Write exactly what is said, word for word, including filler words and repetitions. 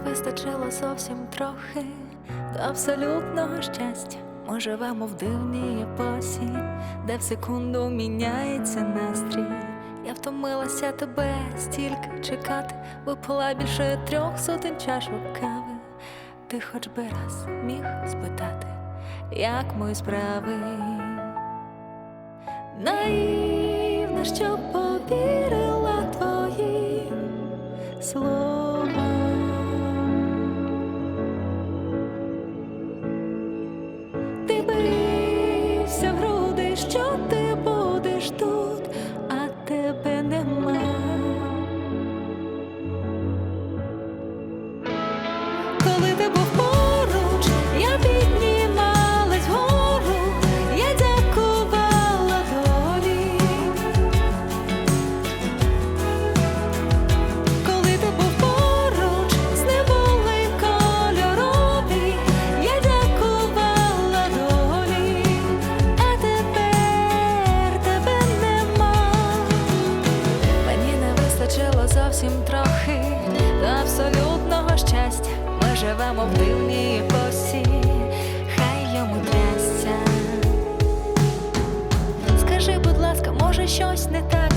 вистачило зовсім трохи до абсолютного щастя. Ми живемо в дивній епосі, де в секунду міняється настрій. Я втомилася тебе стільки чекати, випила більше трьох сотень чашок кави. Ти хоч би раз міг спитати, як мої справи? Наївна, що повірила твоїм словам. Ти бився в груди, що ти будеш тут, а тебе нема. Коли ти був поруч, я піднімалась вгору, я дякувала долі. Коли ти був поруч, сни були кольорові, я дякувала долі. А тепер тебе нема. Мені не вистачило зовсім трохи до абсолютного щастя. Ми живемо в дивній епосі, хай йому трясся. Скажи, будь ласка, може щось не так?